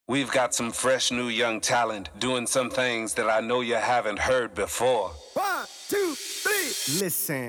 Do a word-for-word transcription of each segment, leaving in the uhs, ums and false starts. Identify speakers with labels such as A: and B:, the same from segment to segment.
A: We've got some fresh new young talent doing some things that I know you haven't heard before.
B: One, two, three, listen.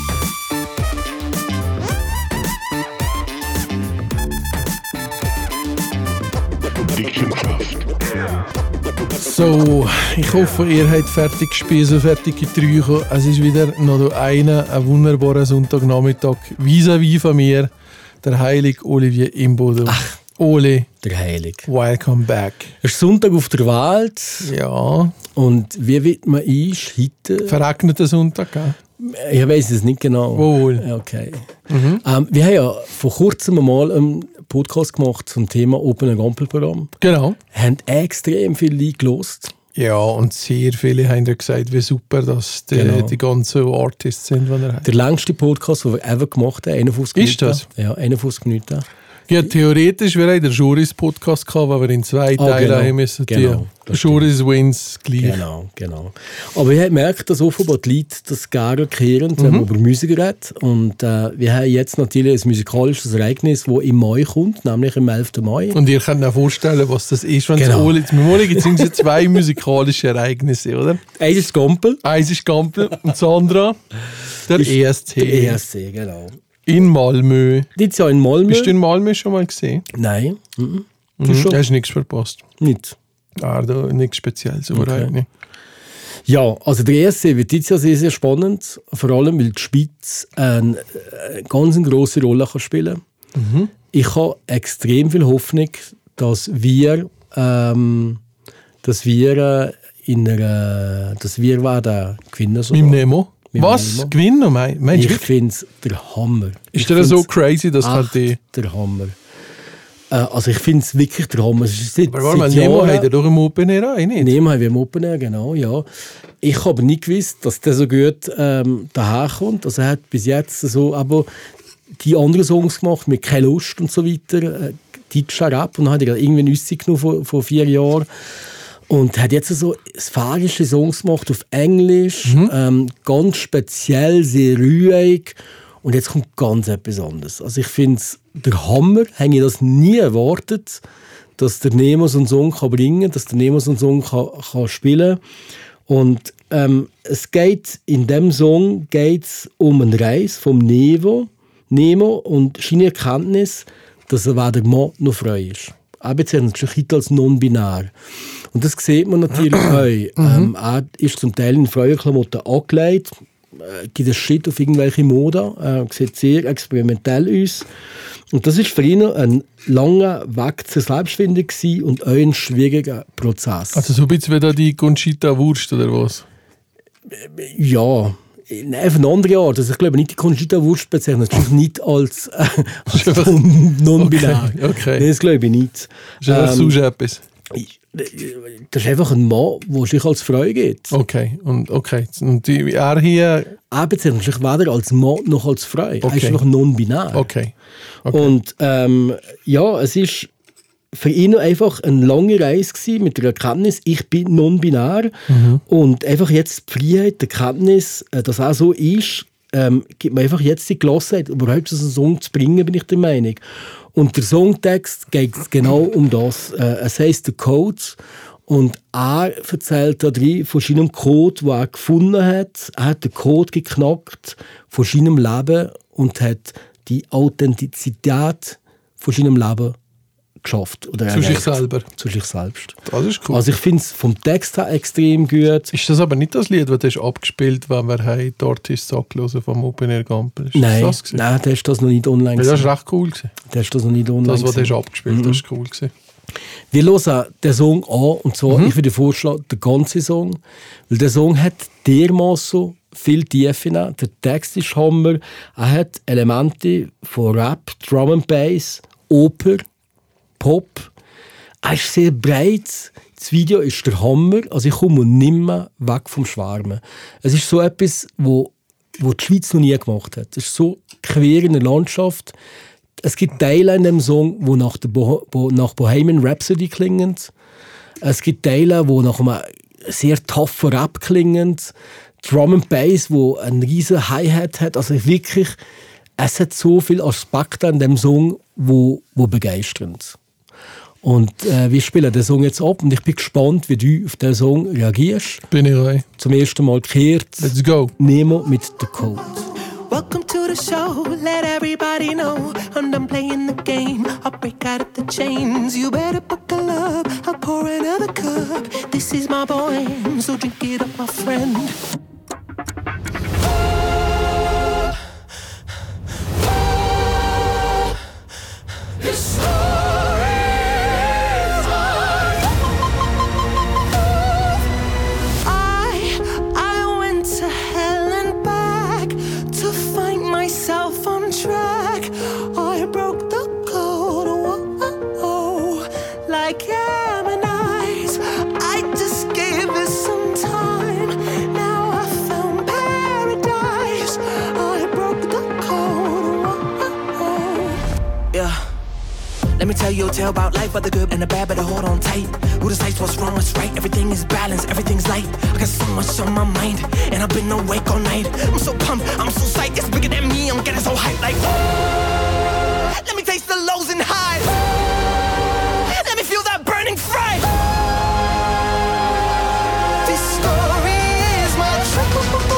C: So, ich hoffe, ihr habt fertig gespielt, so fertig getrunken. Es ist wieder noch einer, ein wunderbarer Sonntagnachmittag. Vis-à-vis von mir, der heilige Olivier Imboden.
D: Ach,
C: Oli,
D: der Heilige.
C: Welcome back.
D: Es ist Sonntag auf der Welt.
C: Ja.
D: Und wie wird man ist heute?
C: Verregneter Sonntag, gell?
D: Ich weiss es nicht genau.
C: Wohl.
D: Okay. Mhm. Ähm, wir haben ja vor kurzem mal einen Podcast gemacht zum Thema Open Air Gampel-Programm.
C: Genau.
D: Haben extrem viele Leute gehört.
C: Ja, und sehr viele haben ja gesagt, wie super dass die,
D: Genau.
C: die ganzen Artists sind, die er hat.
D: Der längste Podcast, den wir ever gemacht haben, einundfünfzig
C: Ist
D: Minuten.
C: das?
D: Ja, einundfünfzig Minuten.
C: Ja, theoretisch wäre der Juris-Podcast gehabt, weil wir in zwei
D: Ah,
C: Teilen
D: genau.
C: haben müssen.
D: Genau,
C: Die
D: das
C: Juris wins gleich.
D: Genau, genau. Aber ich habe gemerkt, dass offenbar die Leute das gerne hören, wenn
C: Mhm.
D: man über Musik redet. Und äh, wir haben jetzt natürlich ein musikalisches Ereignis, das im Mai kommt, nämlich am elften Mai.
C: Und ihr könnt euch vorstellen, was das ist. Wenn
D: Genau.
C: es Oli gibt es zwei musikalische Ereignisse, oder?
D: Eins ist Gampel.
C: Eins ist Gampel und das andere der
D: Ist
C: E S C.
D: Der E S C, genau.
C: In Malmö.
D: Jetzt ja in Malmö.
C: Bist du in Malmö schon mal gesehen?
D: Nein. Mhm. Du
C: Mhm.
D: schon?
C: Hast nichts verpasst.
D: Nicht.
C: Ah, da nichts Spezielles. Aber
D: Okay.
C: okay.
D: Ja, also der E S C wird jetzt ja sehr, sehr spannend. Vor allem, weil die Schweiz eine, eine ganz grosse Rolle kann spielen kann.
C: Mhm.
D: Ich habe extrem viel Hoffnung, dass wir, ähm, dass wir äh, in einer, dass wir werden gewinnen
C: Mit dem
D: sogar.
C: Nemo.
D: Mit dem
C: Was?
D: Nemo.
C: Gewinnen? Mein, meinst du
D: Ich
C: wirklich?
D: finde es der Hammer.
C: Ist
D: Ich
C: der so
D: find's
C: crazy, dass halt
D: echt
C: die...
D: der Hammer. Äh, also ich finde es wirklich der Hammer. Es ist seit,
C: Aber warte mal,
D: seit
C: Nemo
D: Jahren-
C: hat er doch im Open Air auch nicht?
D: Nehmen haben wir im Open Air, genau, ja. Ich habe nicht gewusst, dass der so gut ähm, daherkommt. Also er hat bis jetzt so, aber die anderen Songs gemacht, mit «Keine Lust» und so weiter, äh, deutscher Rap, und dann hat er irgendwie eine Auszeit genommen vor, vor vier Jahren. Und hat jetzt so sphärische Songs gemacht auf Englisch,
C: Mhm.
D: ähm, ganz speziell, sehr ruhig. Und jetzt kommt ganz etwas anderes. Also ich finde es der Hammer, habe ich das nie erwartet, dass der Nemo so einen Song kann bringen kann, dass der Nemo so einen Song kann, kann spielen kann. Und ähm, es geht, in diesem Song geht's um eine Reise vom Nemo, Nemo und seine Erkenntnis, dass er weder Mann noch Frau ist. Er bezeichnet sich heute als non-binär. Und das sieht man natürlich auch. Ähm, er ist zum Teil in Frauenklamotten angelegt, äh, gibt einen Schritt auf irgendwelche Mode, äh, sieht sehr experimentell aus. Und das war für ihn ein langer Weg zur Selbstfindung gewesen und auch ein schwieriger Prozess.
C: Also so ein bisschen wie da die Conchita Wurst oder was?
D: Ja, nein, auf eine andere Art. Also ich glaube nicht, die Conchita Wurst bezeichnet sich nicht als, äh, als non-binär.
C: Okay, okay.
D: Nein, das glaube ich nicht.
C: Ist ja
D: Ähm,
C: sonst etwas?
D: Das ist einfach ein Mann, der sich als Frau gibt.
C: Okay, und okay. Und die, er hier...
D: Er bezeichnet sich weder als Mann noch als Frau. Er ist
C: Okay.
D: einfach non-binär.
C: Okay. okay.
D: Und ähm, ja, es ist für ihn einfach eine lange Reise gewesen mit der Erkenntnis, ich bin non-binär.
C: Mhm.
D: Und einfach jetzt die Freiheit, die Erkenntnis, äh, dass er so ist, ähm, gibt mir einfach jetzt die Gelassenheit, überhaupt so einen Song zu bringen, bin ich der Meinung. Und der Songtext geht genau um das. Äh, es heisst «The Code». Und er erzählt da drin von seinem Code, den er gefunden hat. Er hat den Code geknackt von seinem Leben und hat die Authentizität von seinem Leben geschafft. Oder
C: Zu sich
D: erreicht.
C: selber.
D: Zu sich selbst.
C: Das ist cool.
D: Also ich finde es vom Text her extrem gut.
C: Ist das aber nicht das Lied, das du hast abgespielt, wenn wir haben die Artists angehört vom Open Air Gampel? Ist
D: Nein,
C: das gewesen?
D: nein, der ist das noch nicht online.
C: Weil das
D: gewesen.
C: war recht cool gewesen.
D: Der ist das noch nicht online.
C: Das, was du hast
D: gewesen.
C: abgespielt hast, das war cool gewesen.
D: Wir hören den Song an, und zwar,
C: Mhm.
D: ich würde vorschlagen, den ganzen Song, weil der Song hat dermaßen viel Tiefe. Der Text ist Hammer, er hat Elemente von Rap, Drum and Bass, Oper, Pop. Er ist sehr breit. Das Video ist der Hammer. Also ich komme nicht mehr weg vom Schwärmen. Es ist so etwas, wo, wo die Schweiz noch nie gemacht hat. Es ist so quer in der Landschaft. Es gibt Teile in dem Song, die nach, der Bo- Bo- nach Bohemian Rhapsody klingen. Es gibt Teile, die nach einem sehr toughen Rap klingen. Drum and Bass, wo einen riesen Hi-Hat hat. Also wirklich, es hat so viele Aspekte an dem Song, wo, wo begeistern. Und äh, wir spielen den Song jetzt ab und ich bin gespannt, wie du auf diesen Song reagierst.
C: Bin ich rein.
D: Zum ersten Mal kehrt
C: Let's go.
D: Nemo mit The Code.
E: Welcome to the show, let everybody know I'm done playing the game, I'll break out of the chains. You better buckle up, I'll pour another cup. This is my poem, so drink it up, my friend. Let me tell you a tale about life, about the good and the bad, better hold on tight. Who decides what's wrong, what's right? Everything is balanced, everything's light. I got so much on my mind, and I've been awake all night. I'm so pumped, I'm so psyched, it's bigger than me, I'm getting so hyped like oh. Let me taste the lows and highs. Let me feel that burning fire. This story is my truth.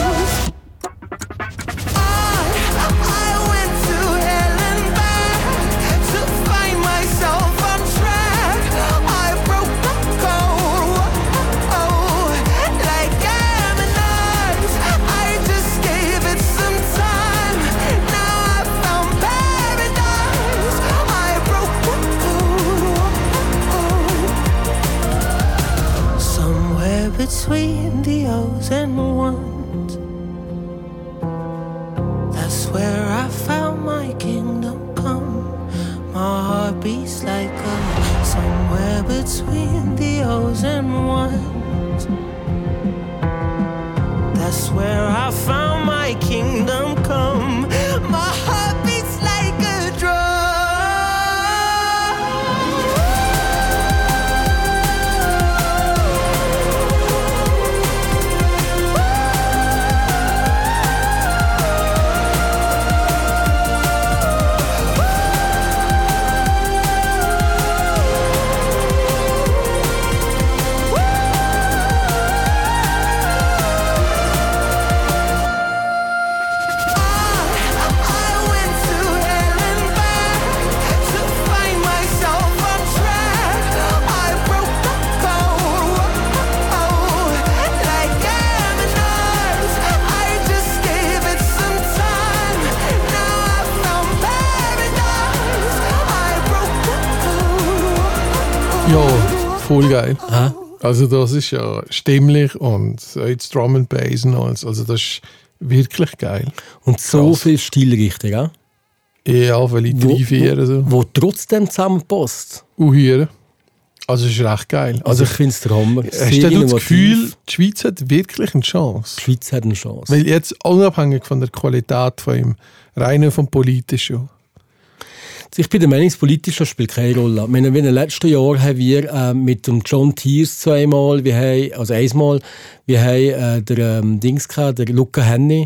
E: Between the O's and ones, that's where I found my kingdom come. My heart beats like a somewhere between the O's and ones. That's where I found my kingdom come. My heart beats like a drum.
C: Ja, voll geil.
D: Aha.
C: Also das ist ja stimmlich und jetzt Drum and Bass und alles. Also das ist wirklich geil.
D: Und so
C: Krass.
D: viel Stilrichtung, ja?
C: Ja, vielleicht drei, vier so.
D: Wo trotzdem zusammenpasst.
C: Und hier. Also es ist recht geil.
D: Also
C: Also
D: ich finde es der Hammer.
C: hast du das Gefühl, die Schweiz hat wirklich eine Chance?
D: die Schweiz hat eine Chance.
C: Weil jetzt unabhängig von der Qualität von ihm, rein vom Politischen.
D: Ich bin der Meinung, das Politische spielt keine Rolle. Ich meine, in den letzten Jahren haben wir äh, mit dem John Thiers zweimal, wir haben, also einmal, wir haben äh, der ähm, Dings gehabt, der Luca Henny,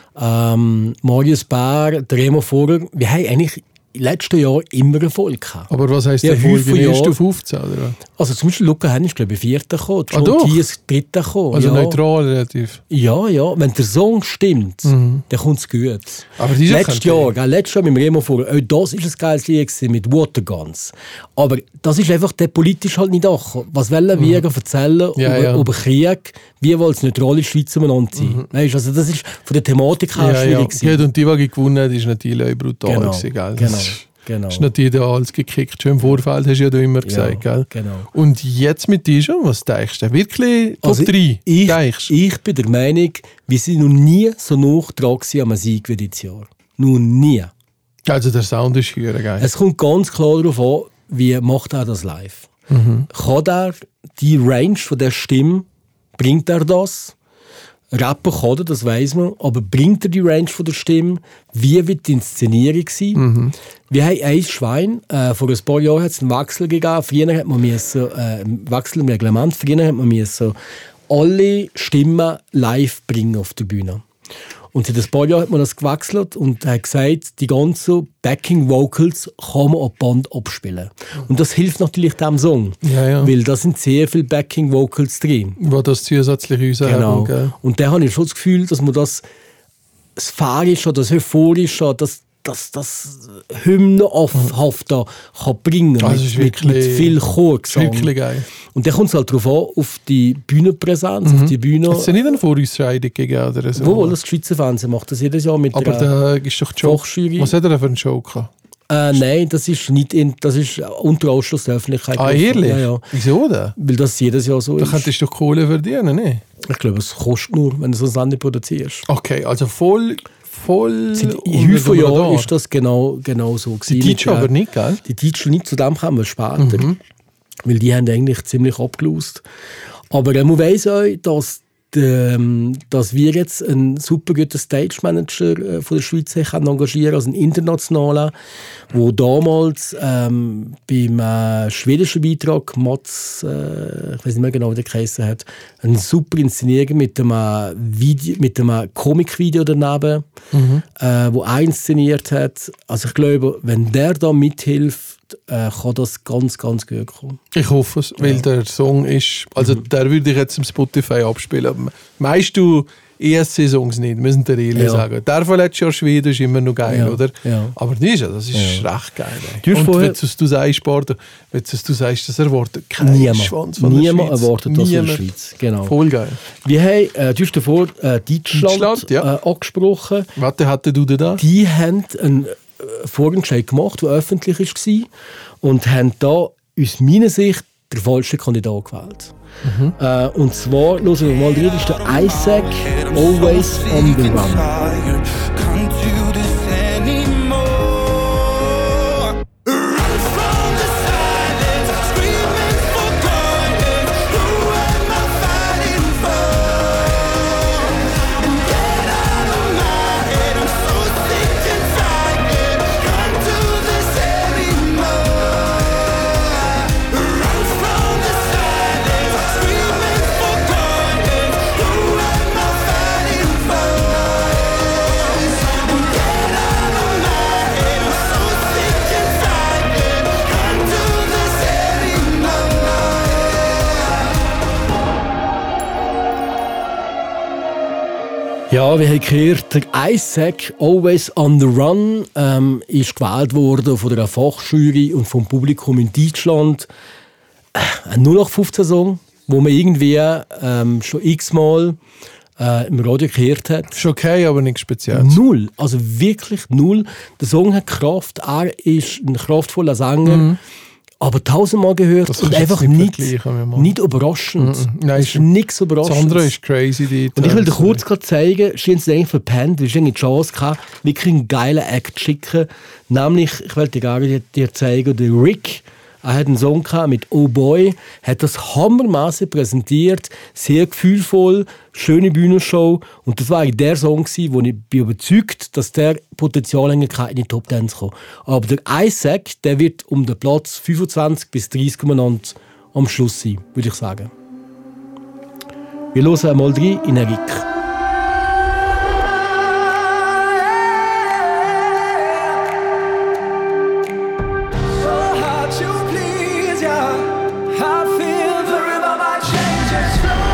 D: ähm, Marius Bär, der Remo Vogel. Wir haben eigentlich in den letzten Jahren immer Erfolg gehabt.
C: Aber was heisst
D: Ja,
C: der Erfolg?
D: fünf
C: In
D: Jahre.
C: auf fünfzehn, oder?
D: Also zum Beispiel Luca Henny ist, glaube ich, Vierter gekommen,
C: Ah,
D: John
C: doch?
D: Thiers Dritter gekommen.
C: Also
D: ja.
C: neutral relativ.
D: Ja, ja, wenn der Song stimmt, dann kommt es gut.
C: Aber die
D: Letztes Jahr, gell, letztes Jahr mit dem Remo Vogel, auch das war ein geiles Lied gewesen, mit Waterguns. Aber das ist einfach der politisch halt nicht angekommen. Was wollen wir erzählen
C: Ja,
D: über,
C: ja.
D: über Krieg, wie wollen es neutrale Schweiz umeinander sein? Weißt, also das ist von der Thematik her
C: Ja, ja.
D: schwierig gewesen.
C: Ja, und die, die gewonnen hat, ist natürlich auch brutal.
D: Genau,
C: gewesen, gell?
D: genau,
C: Das ist-
D: genau.
C: ist natürlich da alles gekickt. Schon im Vorfeld hast du ja du immer gesagt. Gell?
D: genau.
C: Und jetzt mit dir schon, was denkst du? Wirklich Top
D: Also
C: drei?
D: ich,
C: denkst du?
D: ich bin der Meinung, wir sind noch nie so nah dran gewesen am Sieg wie dieses Jahr. Noch nie.
C: Also der Sound ist hier geil.
D: Es kommt ganz klar darauf an, wie macht er das live.
C: Mhm.
D: Kann er die Range von der Stimme, bringt er das? Rappen kann er, das weiss man, aber bringt er die Range von der Stimme? Wie wird die Inszenierung sein?
C: Mhm.
D: Wir haben ein Schwein, äh, vor ein paar Jahren hat es einen Wechsel gegeben. Früher hat man müssen, äh, einen Wechsel im Reglement, früher hat man müssen alle Stimmen live bringen auf der Bühne. Und seit ein paar Jahren hat man das gewechselt und hat gesagt, die ganzen Backing-Vocals kann man auf Band abspielen. Und das hilft natürlich diesem Song,
C: Ja, ja.
D: weil da sind sehr viele Backing-Vocals drin.
C: Wo das zusätzlich raushaben,
D: Genau.
C: gell?
D: Und da habe ich schon das Gefühl, dass man das Sphärische, das Euphorische, das, das, das Hymnenhafte kann bringen kann.
C: Also es ist
D: mit,
C: wirklich-
D: mit viel Chor.
C: Das ist wirklich geil.
D: Und dann kommt es halt darauf an, auf die Bühnenpräsenz, auf die Bühne.
C: Hat es ja nicht eine Vorausscheidung gegeben oder so?
D: Wo, das Schweizer Fernsehen macht das jedes Jahr mit
C: Aber
D: der
C: da ist doch die Show.
D: Fachjury.
C: Was hat er denn für einen Show gehabt?
D: Äh, nein, das ist, nicht in, das ist unter Ausschluss der Öffentlichkeit.
C: Ah, ehrlich?
D: Ja, ja.
C: Wieso denn?
D: Weil das jedes Jahr so
C: Da
D: ist.
C: könntest du doch Kohle verdienen, ne?
D: Ich glaube, es kostet nur, wenn du so ein Sendung produzierst.
C: Okay, also voll, voll
D: Seit
C: unter
D: in
C: dem
D: vielen Jahren
C: Radar.
D: ist das genau, genau so gewesen.
C: Die Deutschen
D: Mit, äh,
C: aber nicht, gell?
D: Die Deutschen nicht, zu dem kommen wir später.
C: Mhm.
D: Weil die haben eigentlich ziemlich abgelost. Aber äh, man weiss auch, dass, ähm, dass wir jetzt einen super guten Stage-Manager äh, von der Schweiz haben engagieren, also einen internationalen, der damals ähm, beim äh, schwedischen Beitrag, Mats, äh, ich weiß nicht mehr genau, wie der geheissen hat, einen super Inszenierung mit einem, äh, Video, mit einem Comic-Video daneben,
C: Mhm.
D: äh, wo er inszeniert hat. Also ich glaube, wenn der da mithilft, äh, kann das ganz, ganz gut kommen.
C: Ich hoffe es, weil der Song ist, also
D: Mhm.
C: der würde ich jetzt im Spotify abspielen. Meist du E S C-Songs nicht, müssen wir ehrlich
D: Ja.
C: sagen. Der von letztes Jahr Schweden ist immer noch geil,
D: Ja.
C: oder?
D: Ja.
C: Aber das ist, ja- das ist
D: Ja.
C: recht geil. Ey.
D: Du hast
C: Und
D: vorher-
C: wenn du, du sagst, Sport, wenn du, du sagst, das erwartet kein
D: Niemand,
C: Schwanz von der
D: Niemand
C: Schweiz.
D: erwartet das von der
C: Niemand.
D: Schweiz. Genau.
C: Voll geil.
D: Wir haben, äh, du hast davor äh, Deutschland,
C: Deutschland, ja.
D: äh, angesprochen.
C: Was hatte du denn da?
D: Die haben einen äh, Vorentscheid gemacht, der öffentlich war und haben da aus meiner Sicht den falschen Kandidat gewählt.
C: Mhm.
D: Äh, und zwar, hören wir mal rein, ist der Isaac Always on the Run.
F: Can't do this anymore. Run from the silence, screaming for guidance. Who am I fighting for? And get out of my head, I'm so sick and tired. Can't do this anymore. Run from the silence, screaming for guidance. Who am I fighting for? And get out of my head, I'm so sick and tired. Can't do this anymore.
D: Ja, wir haben gehört, der Isaac Always on the Run ähm, ist gewählt worden von der Fachjury und vom Publikum in Deutschland. Äh, Ein null acht fünfzehn Song, wo man irgendwie ähm, schon x-mal äh, im Radio gehört hat.
C: Ist okay, aber nichts Spezielles.
D: Null, also wirklich null. Der Song hat Kraft, er ist ein kraftvoller Sänger, aber tausendmal gehört
C: Das
D: und
C: kannst du
D: einfach
C: jetzt nicht
D: nicht,
C: vergleichen mit dem
D: nicht überraschend.
C: Mhm. Nein,
D: Es ist nichts
C: Das
D: Überraschendes.
C: andere ist crazy. dort.
D: Und ich will dir
C: Also,
D: kurz gerade zeigen, schien es eigentlich verpennt, weil ich eigentlich die Chance hatte, wirklich einen geilen Act zu schicken. Nämlich, ich will dir gerne dir zeigen, der Rick, er hat einen Song gehabt mit Oh Boy, hat das hammermäßig präsentiert, sehr gefühlvoll, schöne Bühnenshow. Und das war eigentlich der Song gewesen, wo ich bin überzeugt, dass der Potenzial in die Top Ten kommt. Aber der Isaac, der wird um den Platz fünfundzwanzig bis dreißig umeinander am Schluss sein, würde ich sagen. Wir hören einmal rein in den Rick.
F: So hard to please ya. I feel the rhythm, I change its flow.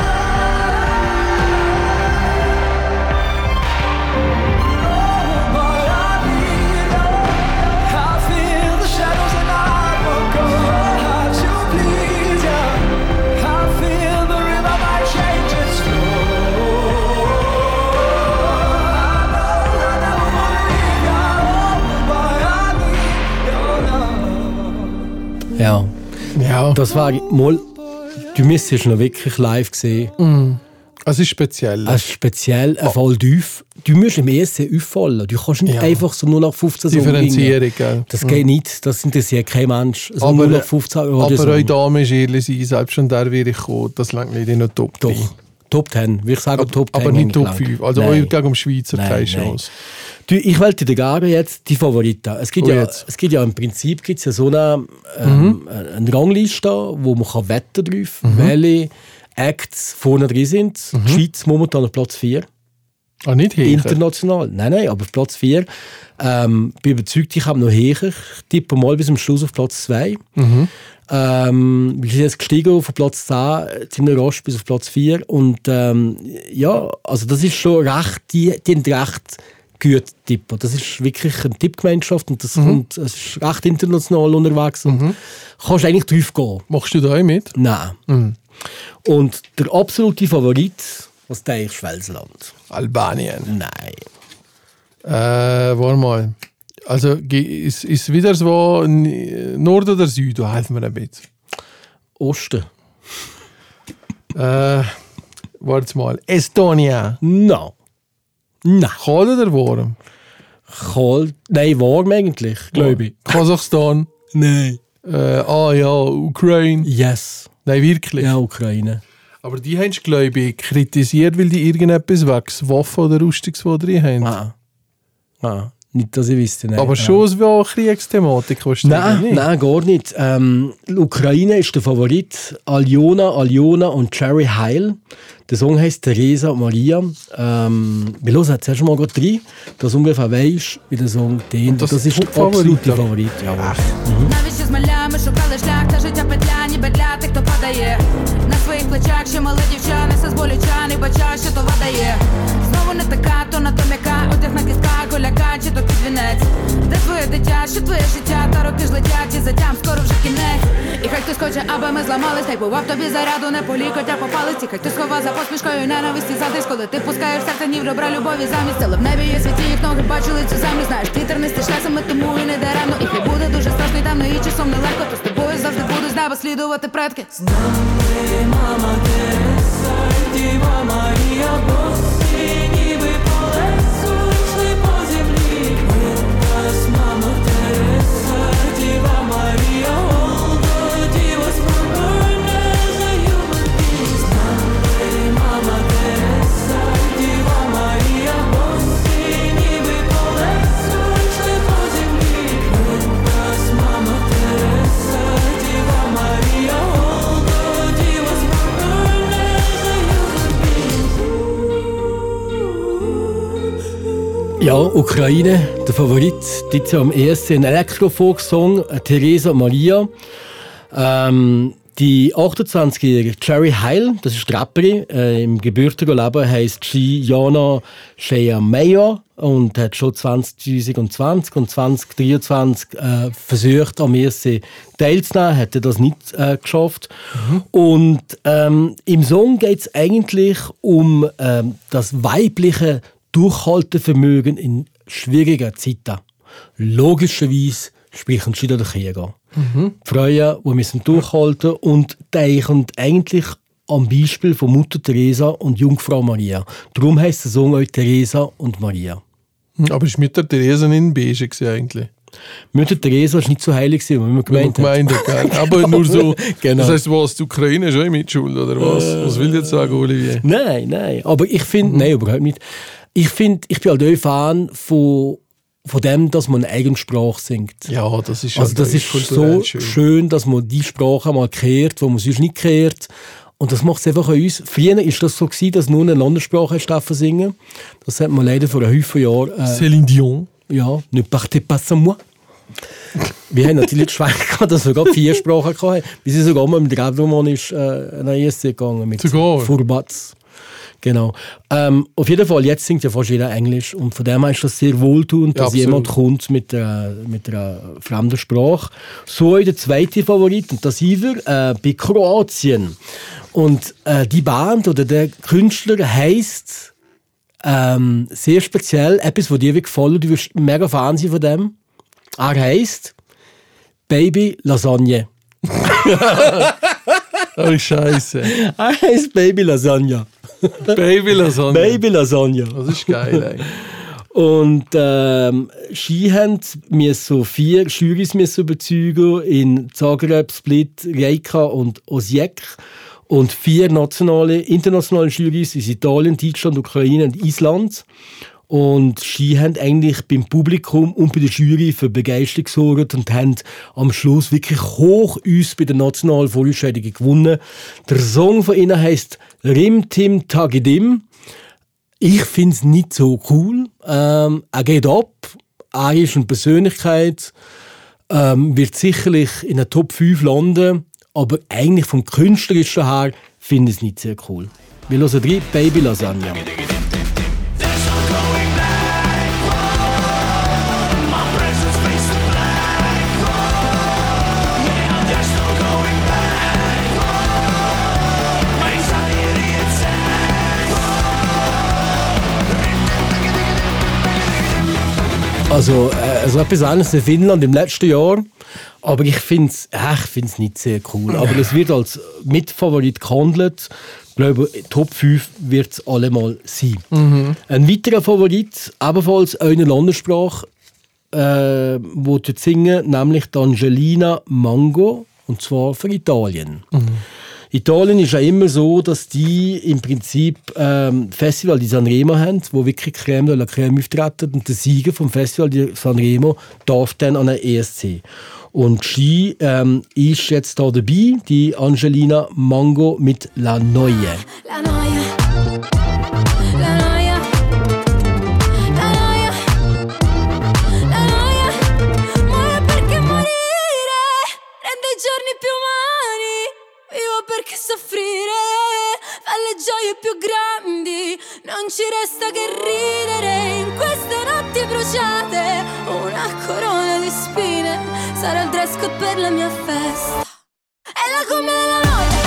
F: Oh, but I need you. I feel the shadows and I won't go. So hard to please ya. I feel the rhythm, I change its flow. I know I never wanna leave ya. Oh, but I need your love.
D: Ja,
C: Ja,
D: das war mal. Du müsstest noch wirklich live sehen.
C: es ist speziell.
D: Es ist speziell ein Fall tief. Du musst im E S C auffallen. Du kannst nicht
C: Ja.
D: einfach so null nach fünfzehn Songs bringen.
C: Differenzierung, gell?
D: Das geht nicht. Das interessiert kein Mensch. So
C: Aber,
D: null nach fünfzehn
C: aber
D: Radiosong.
C: euch Damen ist ehrlich sein, selbst schon der wäre ich gekommen, das langt nicht in den Top drei.
D: Doch. Top zehn. Ich sage
C: Aber,
D: Top zehn.
C: aber nicht Top
D: eigentlich
C: fünf.
D: lang.
C: Also
D: Nein.
C: euch gegen den Schweizer
D: Nein,
C: keine
D: nein.
C: Chance.
D: Du, ich wollte dir gerne jetzt die Favoriten. Es gibt,
C: Oh,
D: ja,
C: jetzt.
D: es gibt ja im Prinzip gibt's ja so eine, ähm, eine Rangliste, wo man kann wetten drauf, welche Acts vorne drin sind. Die Schweiz momentan auf Platz vier.
C: Ah, nicht höher?
D: International. Nein, nein, aber auf Platz vier. Ähm, bin überzeugt, ich habe noch höher. Ich tippe mal bis zum Schluss auf Platz zwei.
C: Mhm.
D: Ähm, wir sind jetzt gestiegen von Platz zehn, ziemlich rasch bis auf Platz vier. Und ähm, ja, also das ist schon recht, die, die haben recht gut tippen. Das ist wirklich eine Tippgemeinschaft und das,
C: Mhm.
D: kommt, es ist recht international unterwegs. Und
C: Mhm.
D: kannst eigentlich drauf gehen.
C: Machst du da auch mit?
D: Nein.
C: Mhm.
D: Und der absolute Favorit, was denke ich, Schwelsenland?
C: Albanien.
D: Nein.
C: Äh, warte mal. Also ge- ist, ist wieder so n- Nord oder Süd? Du helfen mir ein bisschen.
D: Osten?
C: Äh, warte mal. Estonia.
D: No. Nein.
C: Kalt oder warm?
D: Kalt? Nein, warm eigentlich, glaube ich.
C: Kasachstan.
D: Nein.
C: Äh, ah ja, Ukraine.
D: Yes.
C: Nein, wirklich.
D: Ja, Ukraine.
C: Aber die haben es, glaube ich, kritisiert, weil die irgendetwas wächst. Waffen oder Rüstungs, die drin haben.
D: Ah. Ah. Nicht, dass ich wüsste. Nein.
C: Aber schon so Kriegsthematik. Was
D: Nein,
C: nicht?
D: nein, gar nicht. Ähm, die Ukraine ist der Favorit. Aljona, Aljona und Jerry Heil. Der Song heisst Teresa Maria. Ähm, wir hören jetzt erst mal gerade rein, dass du ungefähr weisst, wie der Song dient.
C: Das
D: Das ist
C: ist
D: der
C: Favorit,
D: absolute
C: ja.
D: Favorit. Ja.
G: Навіщо з малями шукали шлях, та життя петля, ніби для тих, хто падає. На своїх плечах ще мала дівча, несе з болюча, не бача, що то вадає. Знову не така, то на то м'яка, одяг на кістках, голяка, чи то підвінець. Де твоє дитя, що твоє життя, та роки ж летять, і затям скоро вже кінець. І хай хтось хоче, аби ми зламались, хай бував тобі заряду, не по лікотях по палиці. Хай хтось ховав за посмішкою ненависті задись, коли ти пускаєш серце ні в ребра любові замість. Але в небі є світі, їх ноги бачили цю землю, знаєш, вітер не стиш лесами, тому і не даремно. І хай буде дуже страшно і темно, і часом нелегко, то з тобою завжди будуть з неба слідувати предки.
F: Мама Тереса, Діва Марія, босі, ніби по лесу йшли по землі. Мир нас, мама Тереса, Діва Марія, although Діва спокійна за human beings. Мама Тереса, Діва Марія, босі, ніби по лесу йшли по землі. Мир нас, мама Тереса, Діва Марія, although Діва спокійна за human beings.
D: Ja, Ukraine, der Favorit. Dort am ersten ein Elektrofolk-Song, Teresa Maria. Ähm, die achtundzwanzigjährige Jerry Heil, das ist die Rapperin, äh, im gebürtigen Leben heisst sie Jana Shea-Meyer und hat schon zwanzig zwanzig und zwanzig dreiundzwanzig äh, versucht, am ersten teilzunehmen, hat er das nicht äh, geschafft. Mhm. Und ähm, im Song geht es eigentlich um ähm, das weibliche Durchhaltevermögen in schwierigen Zeiten. Logischerweise sprechen sie der Krieger. Mhm. Die Frauen, die müssen durchhalten und denken eigentlich am Beispiel von Mutter Teresa und Jungfrau Maria. Darum heisst der Song auch Teresa und Maria.
C: Aber ist mit der Theresa in Beige gewesen eigentlich?
D: Mutter Teresa war nicht so heilig, wie man gemeint hat.
C: Gemeint hat, gell? Aber nur so.
D: Genau.
C: Das heisst, was, die Ukraine ist auch mit Schuld, oder was? Was will ich jetzt sagen, Olivier?
D: Nein, nein. Aber ich finde, mhm. nein, überhaupt nicht. Ich finde, ich bin halt auch Fan von, von dem, dass man eine eigene Sprache singt.
C: Ja, das ist
D: Also das ist so schön. schön, dass man die Sprache mal kehrt, wo man sonst nicht kehrt. Und das macht es einfach an uns. Früher war das so, gewesen, dass nur eine Landessprache singen. Das hat man leider vor einem Haufen Jahren... Äh,
C: Céline Dion.
D: Ja, ne partez pas sans moi. Wir haben natürlich die Schwäche gehabt, dass wir gerade vier Sprachen hatten. Wir sind sogar mal mit dem Rebromon ist äh, nach E S C gegangen. Mit Furbatz. Genau. Ähm, auf jeden Fall, jetzt singt ja fast jeder Englisch. Und von dem her ist das sehr wohltuend, dass ja, jemand kommt mit einer, mit einer fremden Sprache. So der zweite Favorit, und das ist er, äh, bei Kroatien. Und äh, die Band oder der Künstler heisst ähm, sehr speziell, etwas, was dir gefallen, du wirst mega Fan sein von dem. Er heisst Baby Lasagne.
C: Oh, Scheiße.
D: Er heisst Baby Lasagne.
C: Baby Lasagne.
D: Baby Lasagne.
C: Das ist geil, eigentlich.
D: Und ähm, sie haben mir so vier Jurys müssen überzeugen in Zagreb, Split, Rijeka und Osijek. Und vier nationale, internationale Jurys aus Italien, Deutschland, Ukraine und Island. Und sie haben eigentlich beim Publikum und bei der Jury für Begeisterung gesorgt und haben am Schluss wirklich hoch uns bei der nationalen Vorentscheidung gewonnen. Der Song von ihnen heisst Rim Tim Tagedim. Ich finde es nicht so cool. Ähm, er geht ab. Er ist eine Persönlichkeit. Ähm, wird sicherlich in der Top fünf landen. Aber eigentlich vom Künstlerischen her finde ich es nicht sehr cool. Wir hören drei Baby Lasagna. Also, äh, also etwas anderes in Finnland im letzten Jahr. Aber ich finde es äh, nicht sehr cool. Aber es wird als Mitfavorit gehandelt. Ich glaube, Top fünf wird es allemal sein. Mhm. Ein weiterer Favorit, ebenfalls eine Landessprache, äh, wo dort singen, nämlich die Angelina Mango. Und zwar für Italien. Mhm. Italien ist ja immer so, dass die im Prinzip ähm, Festival di Sanremo haben, wo wirklich Crème de la Crème auftreten. Und der Sieger vom Festival di Sanremo darf dann an der E S C. Und sie ähm, ist jetzt da dabei, die Angelina Mango mit La Noia.
H: La Noia. La Noia. La Noia. La Noia. Muore perché morire rende i giorni più umani. Vivo perché soffrire fa le gioie più grandi. Non ci resta che ridere in queste notti bruciate. Una corona di spine sarà il dress code per la mia festa. È la come della noia.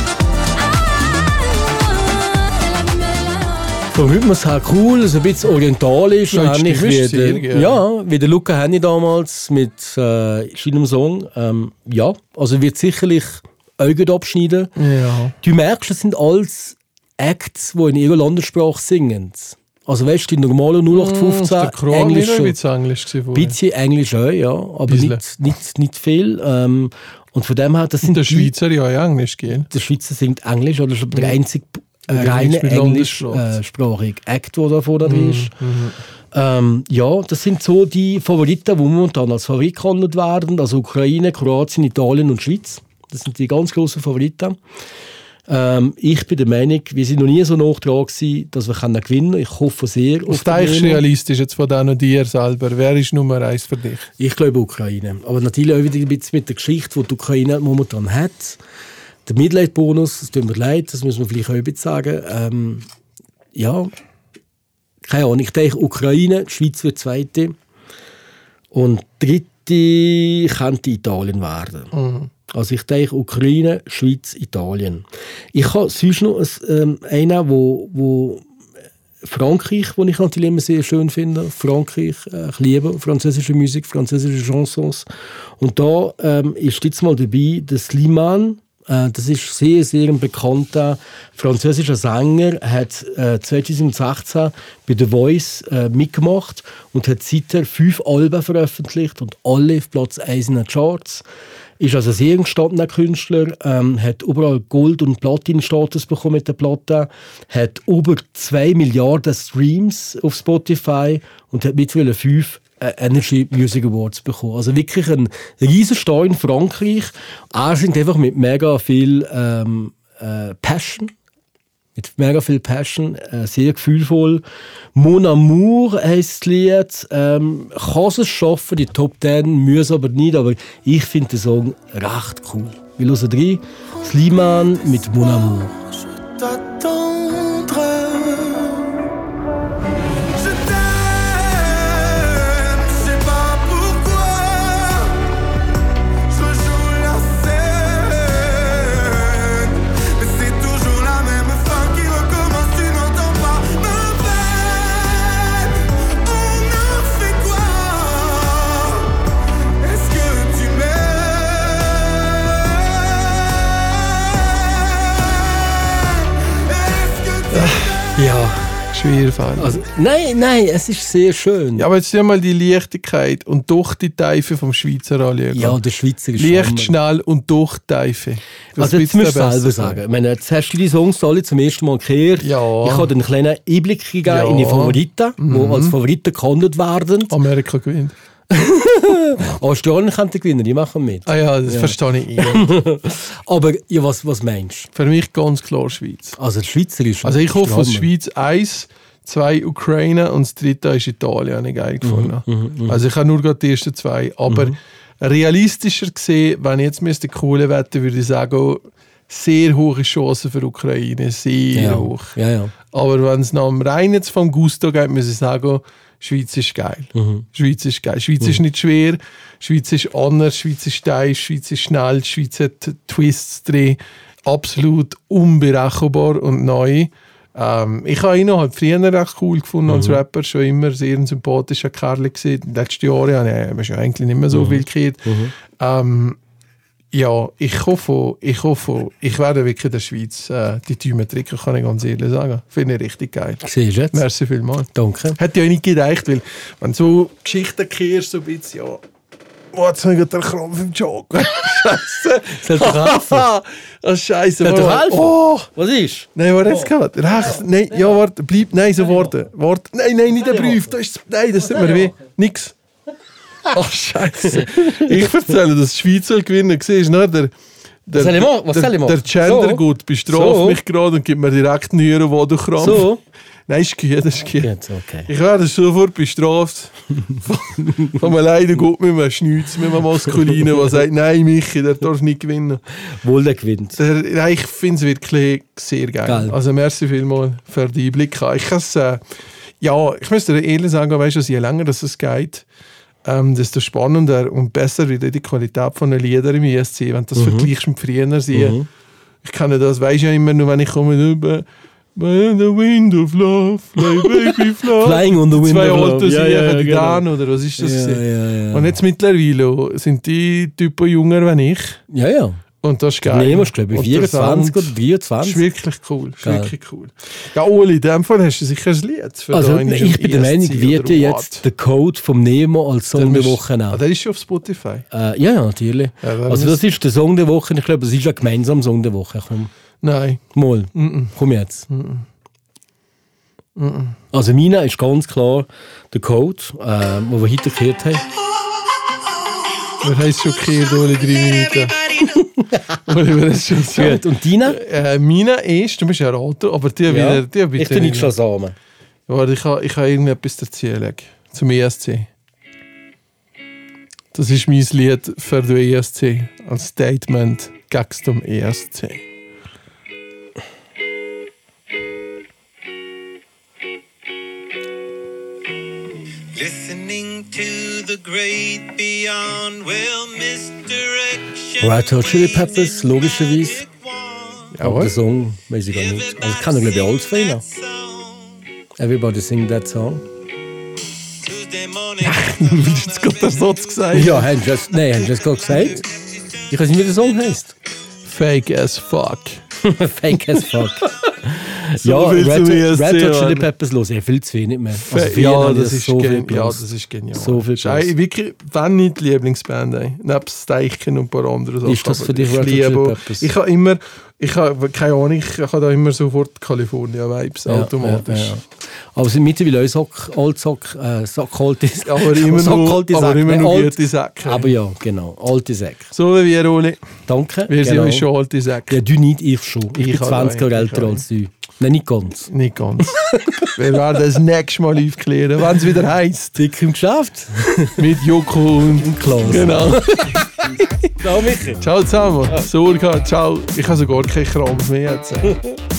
H: Ah, è la come della noia.
D: Vom Rhythmus her cool, so ein bisschen orientalisch.
C: Ja,
D: ähnlich
C: stimmt,
D: wie
C: ist sehr
D: der,
C: gerne.
D: ja, wie der Luca Henny damals mit äh, seinem Song. Ähm, ja, also wird sicherlich Augen abschneiden.
C: Ja.
D: Du merkst, das sind alles Acts, die in ihrer Landessprache singen. Also weißt du, die normalen null acht fünfzehn
C: Der Kroat
D: Englisch
C: war
D: schon.
C: ein bisschen Englisch.
D: Ein bisschen Englisch auch, ja, aber
C: Bisschen.
D: nicht, nicht, nicht viel. Ähm, und von dem her, das
C: Und
D: sind
C: der
D: die-
C: Schweizer ja auch Englisch, gell?
D: Der Schweizer singt Englisch, oder ist der einzige äh,
C: Der
D: reine
C: Englisch mit Landessprache.
D: englischsprachige Act, der da vorne
C: Mhm,
D: ist. Ähm, ja, das sind so die Favoriten, die momentan als Favorit gehandelt werden. Also Ukraine, Kroatien, Italien und Schweiz. Das sind die ganz grossen Favoriten. Ähm, ich bin der Meinung, wir sind noch nie so nah dran gewesen, dass wir gewinnen können. Ich hoffe sehr
C: Auf
D: den
C: dich
D: Nemo.
C: realistisch, jetzt von denen dir selber. Wer ist Nummer eins für dich?
D: Ich glaube Ukraine. Aber natürlich auch wieder ein bisschen mit der Geschichte, die die Ukraine momentan hat. Der Mitleidbonus, es tut mir leid, das müssen wir vielleicht auch ein bisschen sagen. Ähm, ja, keine Ahnung. Ich denke Ukraine, die Schweiz wird Zweite. Und Dritte könnte Italien werden.
C: Mhm.
D: Also ich denke Ukraine, Schweiz, Italien. Ich habe sonst noch ähm, einen, wo, wo Frankreich, wo ich natürlich immer sehr schön finde. Frankreich, äh, ich liebe französische Musik, französische Chansons. Und da ähm, ist jetzt mal dabei der Slimane. Äh, das ist sehr, sehr ein bekannter französischer Sänger. Er hat äh, zwanzig sechzehn bei The Voice äh, mitgemacht und hat seither fünf Alben veröffentlicht und alle auf Platz eins in den Charts. Ist also ein sehr gestandener Künstler, ähm, hat überall Gold- und Platin-Status bekommen mit der Platte, hat über zwei Milliarden Streams auf Spotify und hat mittlerweile fünf äh, Energy Music Awards bekommen. Also wirklich ein riesen Star in Frankreich. Er singt einfach mit mega viel ähm, äh, Passion. Mit mega viel Passion, äh, sehr gefühlvoll. Mon Amour heisst das Lied. Ähm, kann es schaffen, die Top zehn, muss aber nicht. Aber ich finde den Song recht cool. Wir hören rein. Slimane mit Mon Amour.
F: T'attendre. Je t'aime, je sais pas pourquoi. Je joue la scène, mais c'est toujours la même fin qui recommence. Tu n'entends pas ma peine. On en fait quoi? Est-ce que tu m'aimes? Est-ce que tu
D: Ja,
C: Schwer fallen.
D: also, nein, nein, es ist sehr schön.
C: Ja, aber jetzt sieh mal die Leichtigkeit und durch die Tiefe vom Schweizer anschauen.
D: Ja, der Schweizer ist
C: Leicht,
D: Hammer.
C: schnell und durch die Tiefe. Das
D: Also jetzt
C: wird's
D: musst du
C: dann
D: selber
C: besser
D: sagen. Ich meine, jetzt hast du die Songs alle zum ersten Mal gehört.
C: Ja.
D: Ich habe dir einen kleinen Einblick gegeben
C: Ja.
D: in die Favoriten, die als Favoriten gehandelt werden.
C: Amerika gewinnt.
D: Australien könnte gewinnen, die machen mit.
C: Ah ja, das verstehe ich eher.
D: Aber ja, was, was meinst du?
C: Für mich ganz klar Schweiz.
D: Also der Schweizer ist
C: Also ich hoffe,
D: Hammer.
C: dass Schweiz eins zwei Ukraine und das dritte ist Italien, habe ich geil gefunden.
D: Mhm, mhm,
C: also ich habe nur gerade die ersten zwei, aber
D: Mhm.
C: realistischer gesehen, wenn ich jetzt müsste Kohle wetten, würde ich sagen, sehr hohe Chancen für Ukraine, sehr
D: Ja.
C: hoch.
D: Ja, ja.
C: Aber wenn es nach dem rein jetzt vom Gusto geht, muss ich sagen, Schweiz ist geil.
D: Mhm.
C: Schweiz ist geil. Schweiz
D: Mhm.
C: ist nicht schwer, Schweiz ist anders, Schweiz ist steil, Schweiz ist schnell, Schweiz hat Twists drin. Absolut unberechenbar und neu. Ähm, ich habe ihn noch halt früher recht cool gefunden als
D: Mhm.
C: Rapper, schon immer sehr ein sympathischer Kerl gesehen. In den letzten Jahren habe ich ja eigentlich nicht mehr so
D: Mhm.
C: viel gehört.
D: Mhm.
C: Ähm, ja, ich hoffe, ich hoffe, ich werde wirklich der Schweiz äh, die Tüme drücken, kann ich ganz ehrlich sagen. Finde ich richtig geil.
D: Siehst du jetzt?
C: Merci vielmals.
D: Danke.
C: Hätte ja nicht gedacht, weil wenn du so Geschichten kehrst, so ein bisschen, ja, oh, jetzt habe ich gerade den Krampf im Jog. Scheiße.
D: Soll doch helfen?
C: Oh, Scheiße.
D: Soll doch
C: warte.
D: helfen?
C: Oh.
D: Was ist?
C: Nein, warte jetzt gerade. Rechts. Nein, ja, warte. Bleib. Nein, so warte. Warte. Nein, nein, nicht der Brief. Das ist, nein, das tut mir weh. Nix. Ach, Scheiße. Ich erzähle, dass die Schweiz soll gewinnen. Siehst du, ne? Der, der,
D: Was soll ich machen? Was
C: der,
D: soll ich machen?
C: der Gender
D: So?
C: gut bestraft
D: So?
C: mich gerade und gibt mir direkt einen Nierenwadenkrampf.
D: So?
C: Nein, ist gut, ist gut.
D: Jetzt, okay.
C: Ich werde sofort bestraft. Von- Von einem leider gut mit einem Schnütz, mit einem Maskulinen, der sagt, nein, Michi, der darf nicht gewinnen.
D: Wohl der gewinnt.
C: Der, nein, ich finde es wirklich sehr geil.
D: Geil.
C: Also merci vielmals für die Einblicke. Ich has, äh, ja, ich müsste dir ehrlich sagen, weißt du, je länger das es geht, ähm, desto spannender und besser wird die Qualität von den Liedern im I S C. Wenn du das
D: Mhm.
C: vergleichst mit früher, sie,
D: Mhm.
C: ich kenne das, weißt du ja immer nur, wenn ich komme rüber. By the wind of love, like baby fly.
D: Flying on the wind
C: Zwei
D: of love.
C: alte
D: Ja, ja, ja,
C: die
D: genau.
C: Dan, oder was ist das?
D: Ja,
C: gewesen?
D: ja, ja.
C: Und jetzt mittlerweile sind die Typen jünger als ich.
D: Ja, ja.
C: Und das ist geil.
D: Nee, musst du glaube ich
C: Und der
D: vierundzwanzig
C: Sound
D: oder dreiundzwanzig.
C: ist wirklich cool. Ist
D: Geil.
C: wirklich cool. Ja, Oli, in dem Fall hast du sicher ein Lied. Für
D: Also
C: da in
D: ich bin der
C: E S C
D: Meinung, wird
C: oder
D: ja
C: what?
D: jetzt der Code vom Nemo als Song der Woche
C: Ah,
D: auch.
C: der ist schon auf Spotify.
D: Äh, ja, ja, natürlich.
C: Ja, dann
D: Also
C: ist-
D: das ist der Song der Woche. Ich glaube, das ist ein gemeinsamer Song der Woche. Komm,
C: Nein.
D: mal.
C: Mm-mm.
D: Komm jetzt.
C: Mm-mm. Mm-mm.
D: Also meiner ist ganz klar der Code, äh, wo wir heute gehört haben.
C: Wir haben es schon gehört, Oli, drei Minuten. Oli, wir haben es schon gesagt.
D: Gut. Und deine?
C: Äh, meine ist, du bist ja Auto, aber die wieder, die bitte
D: ich bin nicht
C: nicht.
D: schon zusammen.
C: Warte, ich habe ich ha irgendetwas erzählen zum E S C. Das ist mein Lied für den E S C. Als Statement gegen den E S C.
F: Listening to the great beyond will misdirection.
D: Red Hot Chili Peppers, logischerweise. Aber
C: Jawohl.
D: der Song weiß ich gar nicht. Also ich kann glaube ich alles von ihnen. Everybody sing that song.
F: Tuesday morning.
C: Du hast jetzt gerade den Satz gesagt.
D: Ja, haben sie das, nein, haben sie das gerade gesagt? Ich weiß nicht, wie der Song heißt.
C: Fake as fuck.
D: Fake as fuck.
C: So
D: ja,
C: viel
D: Red,
C: zum E S C,
D: Red Hot Chili
C: Mann.
D: Peppers hören ich viel zu wenig mehr. Also
C: Fe-
D: früher
C: ja,
D: habe ich
C: das ist
D: so viel
C: gen- ja,
D: gehört.
C: das ist genial.
D: So viel
C: Das ist eigentlich wirklich, wenn nicht die Lieblingsband, ey. Nebst Deichen und ein paar andere Sachen.
D: Ist das
C: aber
D: für dich
C: ich
D: Red Hot Chili
C: liebe-
D: Peppers?
C: Ich habe immer, ich habe keine Ahnung, ich habe da immer sofort California-Vibes
D: Ja,
C: automatisch.
D: ja, ja. Aber es sind mittlerweile auch Sack, Altsack, äh, Sackalte
C: Aber immer noch,
D: Sackalte
C: aber
D: Säcke.
C: immer
D: Nein,
C: noch
D: alt-
C: gute Säcke.
D: Aber ja, genau, alte Säcke.
C: So wie wir, Oli.
D: Danke.
C: Wir
D: genau.
C: sind schon alte Säcke.
D: Ja, du nicht, ich schon. Ich,
C: Ich
D: bin
C: auch,
D: zwanzig Jahre
C: ich
D: älter
C: auch.
D: als du. Nein, nicht ganz.
C: Nicht ganz. Wir werden das nächste Mal aufklären, wenn es wieder heisst.
D: Dick im Geschäft.
C: Mit Joko und
D: Klaus.
C: Genau.
D: Ciao, Michi.
C: Ciao zusammen. Sorge, ciao. Ich habe sogar keinen Krampf mehr jetzt.